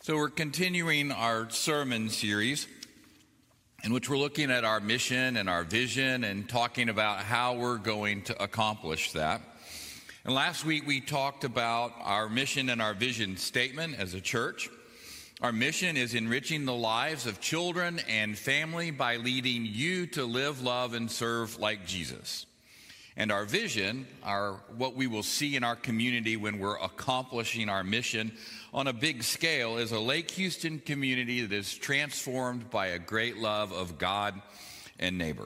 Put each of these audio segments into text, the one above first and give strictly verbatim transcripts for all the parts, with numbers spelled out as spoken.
So we're continuing our sermon series in which we're looking at our mission and our vision and talking about how we're going to accomplish that. And last week we talked about our mission and our vision statement as a church. Our mission is enriching the lives of children and family by leading you to live, love, and serve like Jesus. And our vision, our what we will see in our community when we're accomplishing our mission on a big scale, is a Lake Houston community that is transformed by a great love of God and neighbor.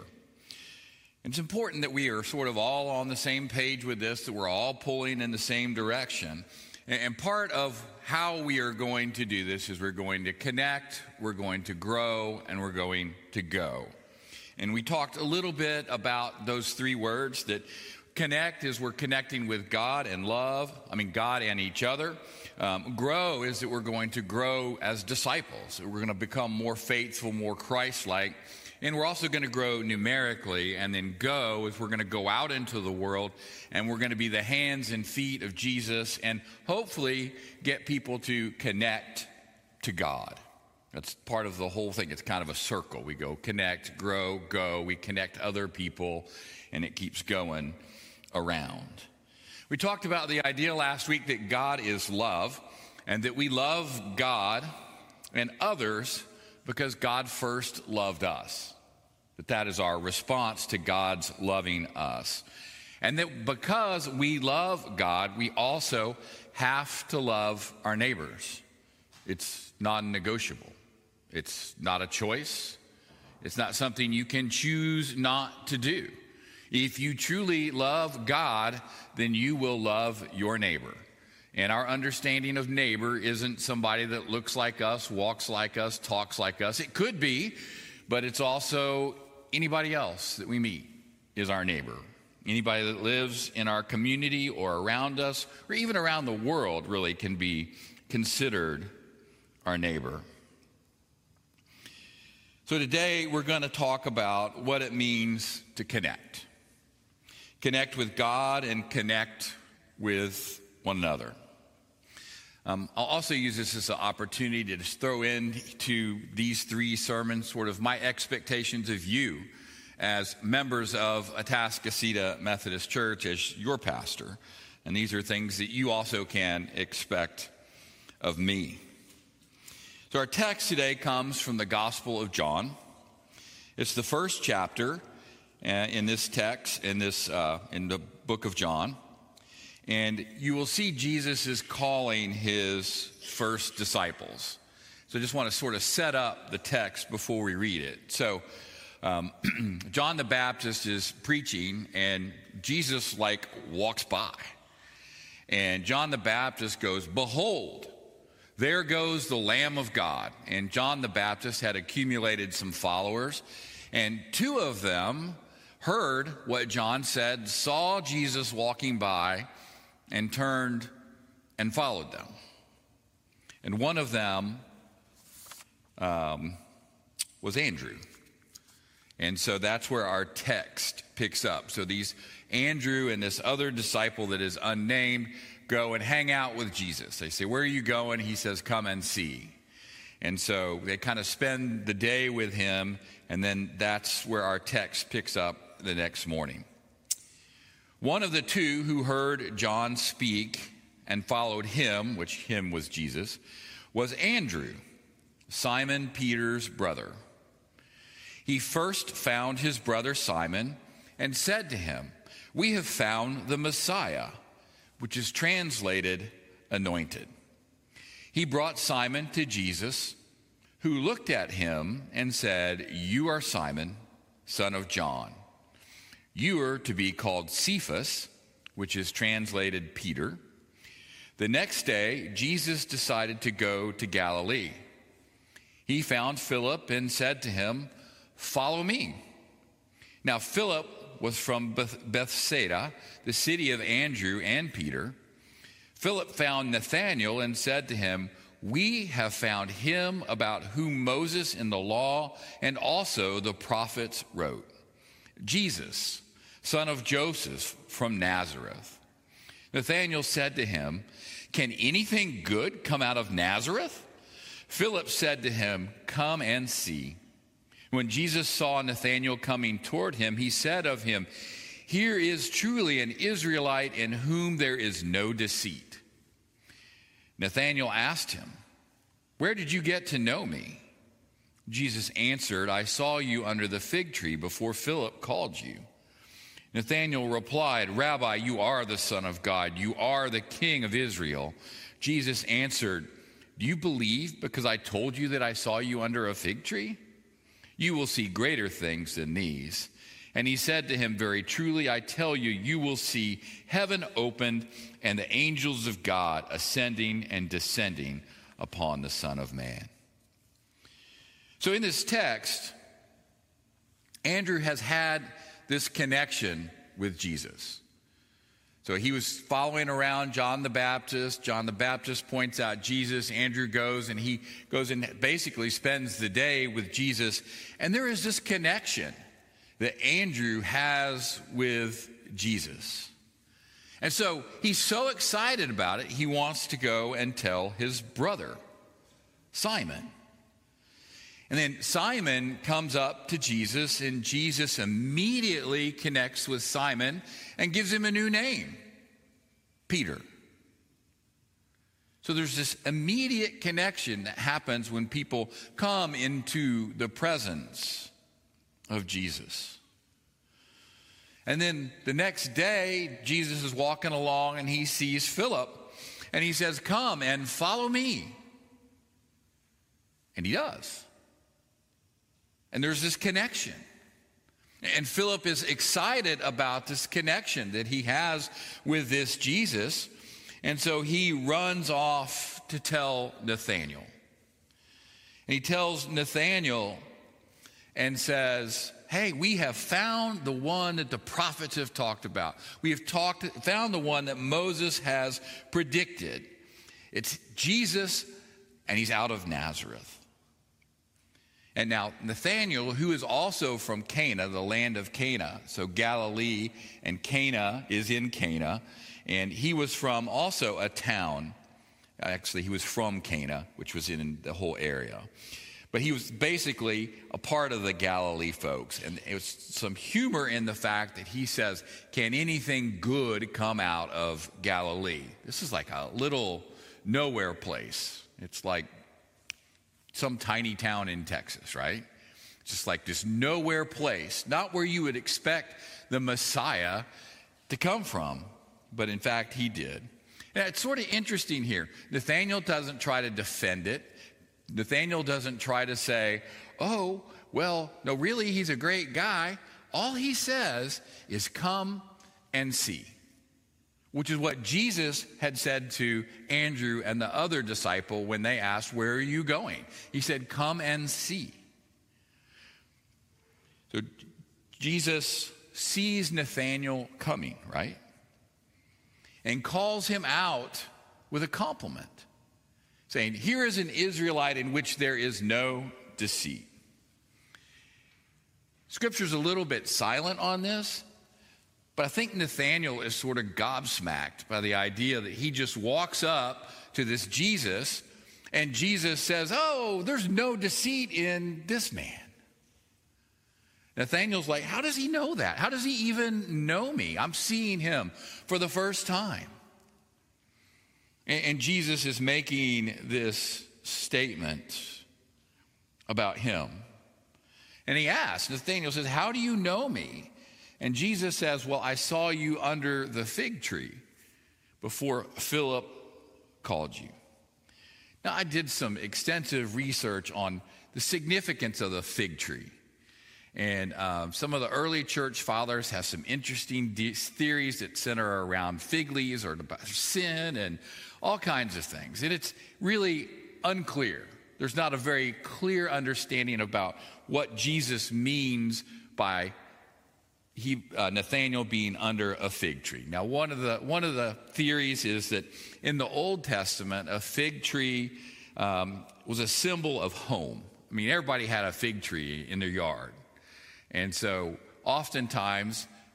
It's important that we are sort of all on the same page with this, that we're all pulling in the same direction. And part of how we are going to do this is we're going to connect, we're going to grow, and we're going to go. And we talked a little bit about those three words, that connect is we're connecting with God and love, I mean God and each other. Um, grow is that we're going to grow as disciples. We're going to become more faithful, more Christ-like. And we're also going to grow numerically. And then go is we're going to go out into the world and we're going to be the hands and feet of Jesus and hopefully get people to connect to God. That's part of the whole thing. It's kind of a circle. We go connect, grow, go. We connect other people, and it keeps going around. We talked about the idea last week that God is love, and that we love God and others because God first loved us. That that is our response to God's loving us. And that because we love God, we also have to love our neighbors. It's non-negotiable. It's not a choice. It's not something you can choose not to do. If you truly love God, then you will love your neighbor. And our understanding of neighbor isn't somebody that looks like us, walks like us, talks like us. It could be, but it's also anybody else that we meet is our neighbor. Anybody that lives in our community or around us, or even around the world, really can be considered our neighbor. So today we're going to talk about what it means to connect. Connect with God and connect with one another. Um, I'll also use this as an opportunity to just throw into these three sermons sort of my expectations of you as members of Atascocita Methodist Church, as your pastor. And these are things that you also can expect of me. So our text today comes from the Gospel of John. It's the first chapter uh, in this text, in this uh, in the book of John. And you will see Jesus is calling his first disciples. So I just want to sort of set up the text before we read it. So um, John the Baptist is preaching, and Jesus like walks by. And John the Baptist goes, "Behold, there goes the Lamb of God." And John the Baptist had accumulated some followers, and two of them heard what John said, saw Jesus walking by, and turned and followed them. And one of them um, was Andrew. And so that's where our text picks up. So these Andrew and this other disciple that is unnamed go and hang out with Jesus. They say, "Where are you going?" He says, "Come and see." And so they kind of spend the day with him, and then that's where our text picks up the next morning. One of the two who heard John speak and followed him, which him was Jesus, was Andrew, Simon Peter's brother. He first found his brother Simon and said to him, "We have found the Messiah," which is translated anointed. He brought Simon to Jesus, who looked at him and said, "You are Simon, son of John. You are to be called Cephas," which is translated Peter. The next day, Jesus decided to go to Galilee. He found Philip and said to him, "Follow me." Now, Philip was from Beth- Bethsaida, the city of Andrew and Peter. Philip found Nathanael and said to him, "We have found him about whom Moses in the law and also the prophets wrote, Jesus, son of Joseph from Nazareth." Nathanael said to him, "Can anything good come out of Nazareth?" Philip said to him, "Come and see." When Jesus saw Nathanael coming toward him, he said of him, "Here is truly an Israelite in whom there is no deceit." Nathanael asked him, "Where did you get to know me?" Jesus answered, "I saw you under the fig tree before Philip called you." Nathanael replied, "Rabbi, you are the Son of God. You are the King of Israel." Jesus answered, "Do you believe because I told you that I saw you under a fig tree? You will see greater things than these." And he said to him, "Very truly, I tell you, you will see heaven opened and the angels of God ascending and descending upon the Son of Man." So in this text, Andrew has had this connection with Jesus. So he was following around John the Baptist. John the Baptist points out Jesus. Andrew goes and he goes and basically spends the day with Jesus. And there is this connection that Andrew has with Jesus. And so he's so excited about it, he wants to go and tell his brother, Simon. And then Simon comes up to Jesus, and Jesus immediately connects with Simon and gives him a new name, Peter. So there's this immediate connection that happens when people come into the presence of Jesus. And then the next day, Jesus is walking along and he sees Philip, and he says, "Come and follow me." And he does. And there's this connection. And Philip is excited about this connection that he has with this Jesus. And so he runs off to tell Nathanael. And he tells Nathanael and says, "Hey, we have found the one that the prophets have talked about. We have talked, found the one that Moses has predicted. It's Jesus, and he's out of Nazareth." And now Nathanael, who is also from Cana, the land of Cana, so Galilee and Cana is in Cana, and he was from also a town. Actually, he was from Cana, which was in the whole area. But he was basically a part of the Galilee folks. And it was some humor in the fact that he says, "Can anything good come out of Galilee?" This is like a little nowhere place. It's like some tiny town in Texas, right? Just like this nowhere place, not where you would expect the Messiah to come from, but in fact he did. And it's sort of interesting here. Nathanael doesn't try to defend it. Nathanael doesn't try to say, "Oh, well, no, really, he's a great guy." All he says is, "Come and see," which is what Jesus had said to Andrew and the other disciple when they asked, "Where are you going?" He said, "Come and see." So Jesus sees Nathanael coming, right? And calls him out with a compliment, saying, "Here is an Israelite in which there is no deceit." Scripture's a little bit silent on this. But I think Nathanael is sort of gobsmacked by the idea that he just walks up to this Jesus, and Jesus says, "Oh, there's no deceit in this man." Nathanael's like, "How does he know that? How does he even know me? I'm seeing him for the first time." And, and Jesus is making this statement about him. And he asks, Nathanael says, "How do you know me?" And Jesus says, "Well, I saw you under the fig tree before Philip called you." Now, I did some extensive research on the significance of the fig tree. And um, some of the early church fathers have some interesting de- theories that center around fig leaves or about sin and all kinds of things. And it's really unclear. There's not a very clear understanding about what Jesus means by He, uh, Nathanael being under a fig tree. Now, one of the one of the theories is that in the Old Testament, a fig tree um, was a symbol of home. I mean, everybody had a fig tree in their yard, and so oftentimes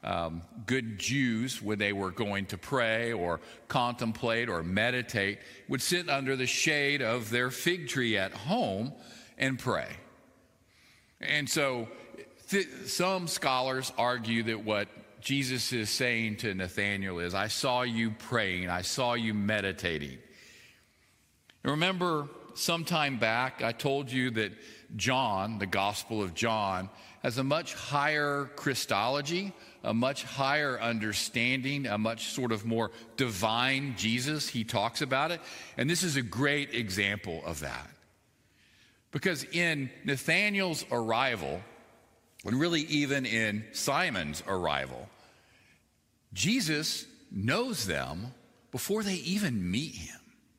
um, good Jews, when they were going to pray or contemplate or meditate, would sit under the shade of their fig tree at home and pray. And so th- some scholars argue that what Jesus is saying to Nathanael is, I saw you praying, I saw you meditating. Remember, some time back, I told you that John, the Gospel of John, has a much higher Christology, a much higher understanding, a much sort of more divine Jesus. He talks about it. And this is a great example of that. Because in Nathanael's arrival, and really even in Simon's arrival, Jesus knows them before they even meet him.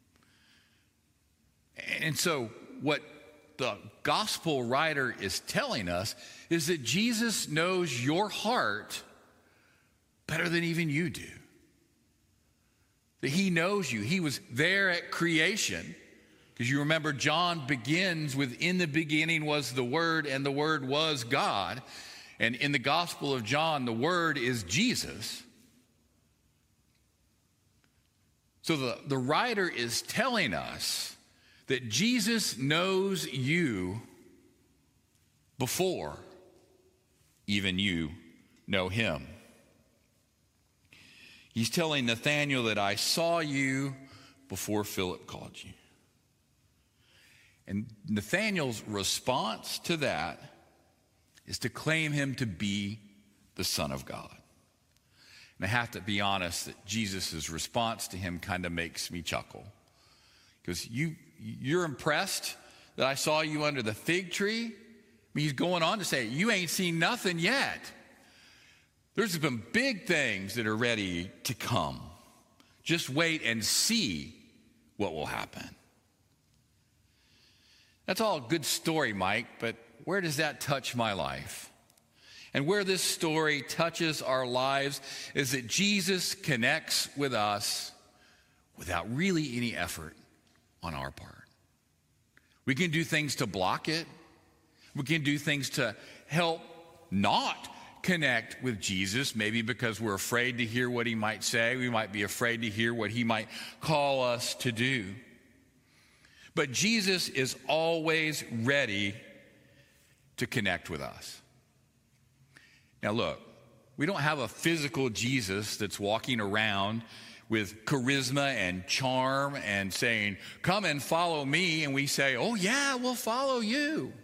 And so what the gospel writer is telling us is that Jesus knows your heart better than even you do. That he knows you. He was there at creation. Because you remember, John begins with, in the beginning was the Word, and the Word was God. And in the Gospel of John, the Word is Jesus. So the, the writer is telling us that Jesus knows you before even you know him. He's telling Nathanael that I saw you before Philip called you. And Nathanael's response to that is to claim him to be the Son of God. And I have to be honest that Jesus' response to him kind of makes me chuckle. Because you, you're impressed that I saw you under the fig tree? I mean, he's going on to say, you ain't seen nothing yet. There's been big things that are ready to come. Just wait and see what will happen. That's all a good story, Mike, but where does that touch my life? And where this story touches our lives is that Jesus connects with us without really any effort on our part. We can do things to block it. We can do things to help not connect with Jesus, maybe because we're afraid to hear what he might say. We might be afraid to hear what he might call us to do. But Jesus is always ready to connect with us. Now look, we don't have a physical Jesus that's walking around with charisma and charm and saying, come and follow me, and we say, oh yeah, we'll follow you.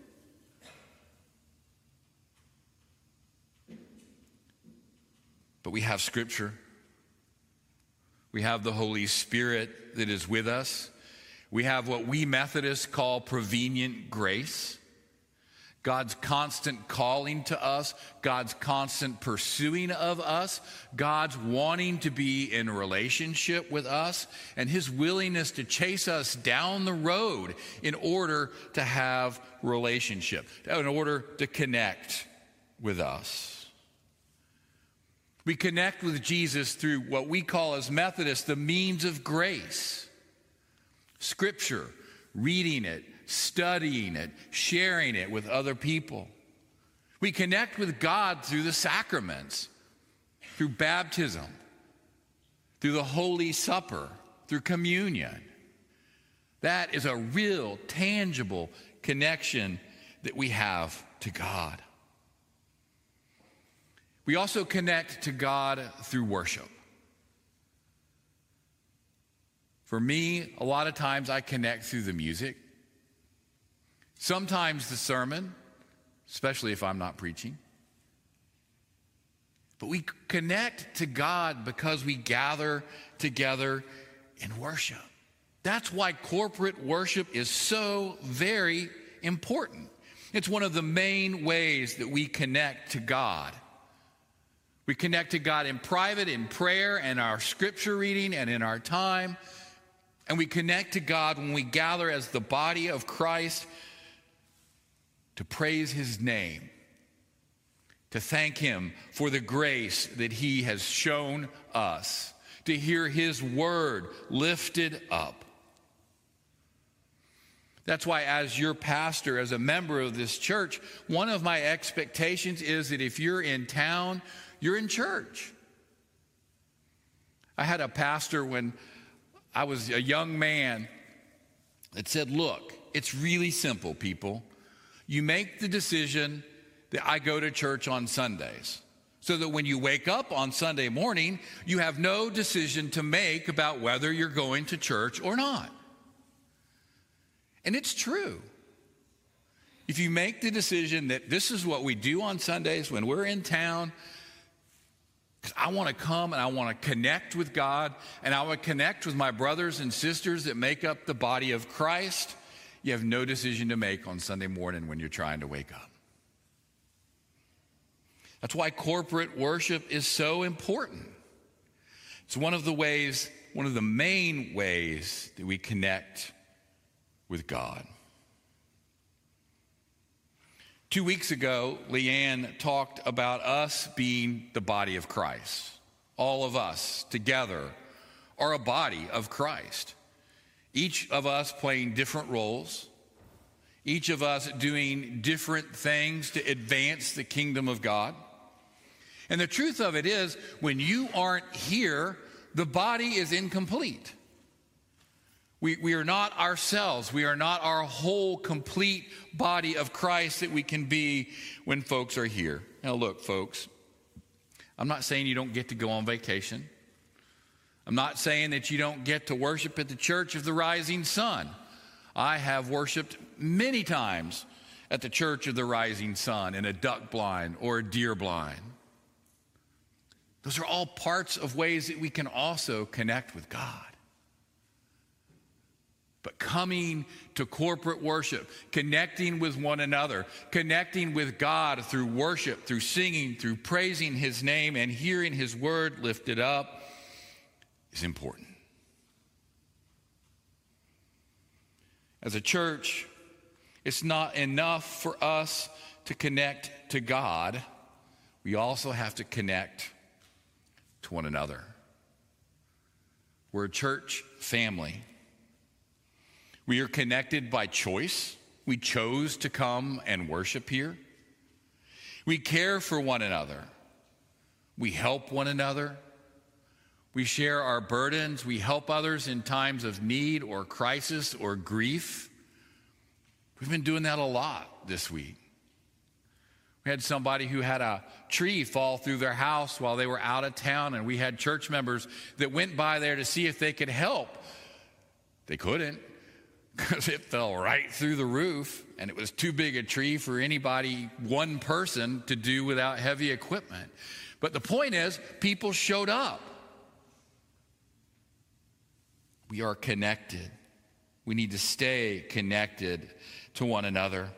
But we have Scripture. We have the Holy Spirit that is with us. We have what we Methodists call prevenient grace. God's constant calling to us, God's constant pursuing of us, God's wanting to be in relationship with us, and his willingness to chase us down the road in order to have relationship, in order to connect with us. We connect with Jesus through what we call as Methodists the means of grace. Scripture, reading it, studying it, sharing it with other people. We connect with God through the sacraments, through baptism, through the Holy Supper, through communion. That is a real, tangible connection that we have to God. We also connect to God through worship. For me, a lot of times I connect through the music. Sometimes the sermon, especially if I'm not preaching. But we connect to God because we gather together in worship. That's why corporate worship is so very important. It's one of the main ways that we connect to God. We connect to God in private, in prayer, and our scripture reading, and in our time. And we connect to God when we gather as the body of Christ to praise his name, to thank him for the grace that he has shown us, to hear his word lifted up. That's why, as your pastor, as a member of this church, one of my expectations is that if you're in town, you're in church. I had a pastor when I was a young man that said, look, it's really simple, people. You make the decision that I go to church on Sundays, so that when you wake up on Sunday morning, you have no decision to make about whether you're going to church or not. And it's true. If you make the decision that this is what we do on Sundays when we're in town, because I want to come and I want to connect with God, and I want to connect with my brothers and sisters that make up the body of Christ, you have no decision to make on Sunday morning when you're trying to wake up. That's why corporate worship is so important. It's one of the ways, one of the main ways that we connect with God. Two weeks ago, Leanne talked about us being the body of Christ. All of us together are a body of Christ. Each of us playing different roles. Each of us doing different things to advance the kingdom of God. And the truth of it is, when you aren't here, the body is incomplete. We, we are not ourselves. We are not our whole, complete body of Christ that we can be when folks are here. Now, look, folks, I'm not saying you don't get to go on vacation. I'm not saying that you don't get to worship at the Church of the Rising Sun. I have worshiped many times at the Church of the Rising Sun in a duck blind or a deer blind. Those are all parts of ways that we can also connect with God. But coming to corporate worship, connecting with one another, connecting with God through worship, through singing, through praising his name and hearing his word lifted up is important. As a church, it's not enough for us to connect to God. We also have to connect to one another. We're a church family. We are connected by choice. We chose to come and worship here. We care for one another. We help one another. We share our burdens. We help others in times of need or crisis or grief. We've been doing that a lot this week. We had somebody who had a tree fall through their house while they were out of town, and we had church members that went by there to see if they could help. They couldn't, because it fell right through the roof, and it was too big a tree for anybody, one person, to do without heavy equipment. But the point is, people showed up. We are connected. We need to stay connected to one another.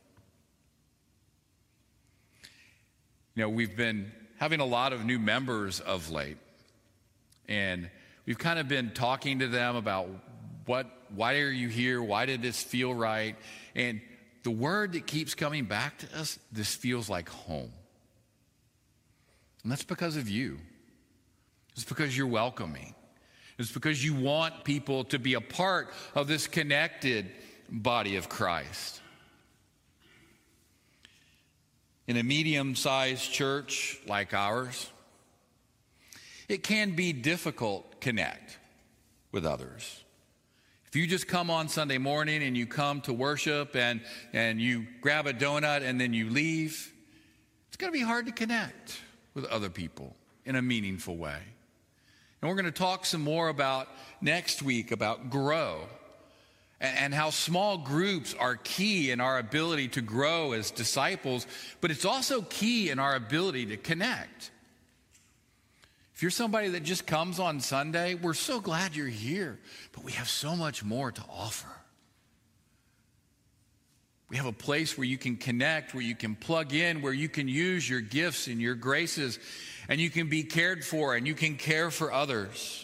You know, we've been having a lot of new members of late, and we've kind of been talking to them about what, why are you here? Why did this feel right? And the word that keeps coming back to us, this feels like home. And that's because of you. It's because you're welcoming. It's because you want people to be a part of this connected body of Christ. In a medium-sized church like ours, it can be difficult to connect with others. If you just come on Sunday morning and you come to worship and, and you grab a donut and then you leave, it's going to be hard to connect with other people in a meaningful way. And we're going to talk some more about next week about grow and, and how small groups are key in our ability to grow as disciples, but it's also key in our ability to connect. If you're somebody that just comes on Sunday, we're so glad you're here, but we have so much more to offer. We have a place where you can connect, where you can plug in, where you can use your gifts and your graces, and you can be cared for, and you can care for others.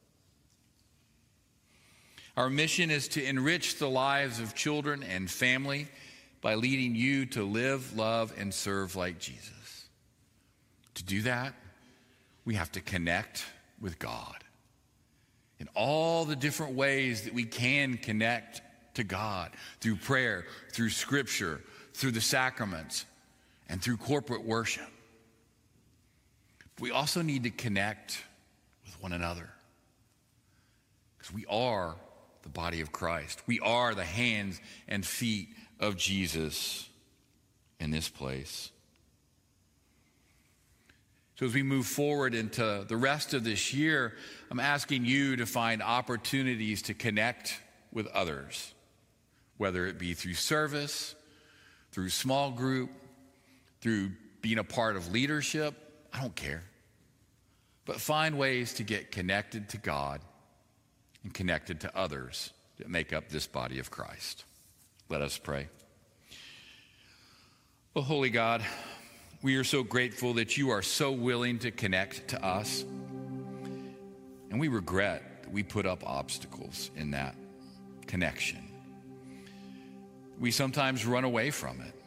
Our mission is to enrich the lives of children and family by leading you to live, love, and serve like Jesus. To do that, we have to connect with God in all the different ways that we can connect to God, through prayer, through scripture, through the sacraments, and through corporate worship. we also need to connect with one another. Because we are the body of Christ. We are the hands and feet of Jesus in this place. So as we move forward into the rest of this year, I'm asking you to find opportunities to connect with others, whether it be through service, through small group, through being a part of leadership. I don't care. But find ways to get connected to God and connected to others that make up this body of Christ. Let us pray. Oh, holy God, we are so grateful that you are so willing to connect to us. And we regret that we put up obstacles in that connection. We sometimes run away from it.